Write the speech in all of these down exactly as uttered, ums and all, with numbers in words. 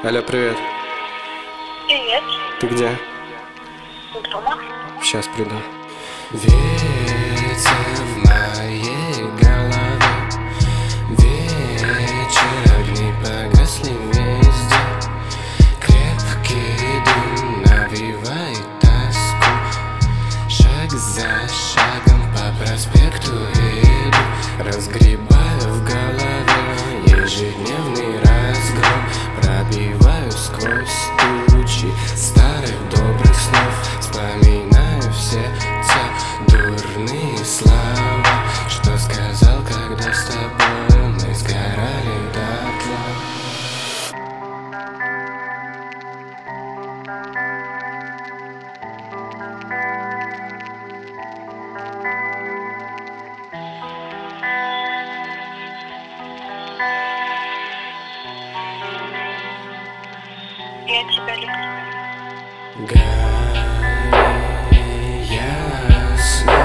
Алло, привет. Привет. Ты где? Дома. Сейчас приду. Ветер в моей голове, вечер, огни погасли везде. Крепкий дым навевает тоску. Шаг за шагом по проспекту иду, разгребаю в голове ежедневный разгром. Пробиваю сквозь тучи старых добрых снов. Вспоминаю все те дурные слова, что сказал, когда с тобой мы сгорали дотла. Я тебя люблю. Гори ясно,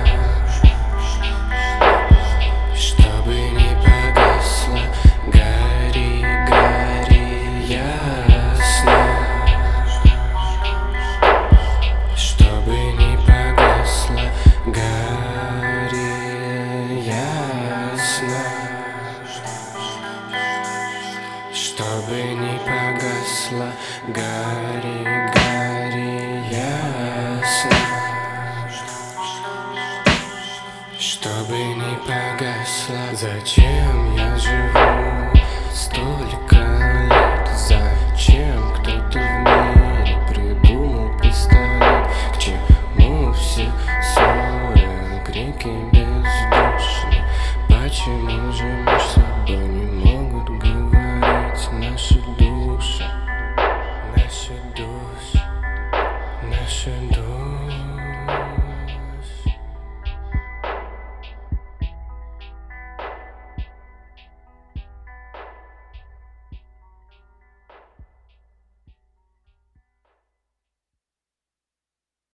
чтобы не погасло. Гори, гори ясно, чтобы не погасло. Гори ясно, чтобы не погасло. Гори, гори ясно, чтобы не погасло. Зачем я живу столько лет? Зачем кто-то в мире придумал пистолет? К чему все ссоры, крики бездушные? Почему же между собой не могут говорить наши души? Наши души, наши души.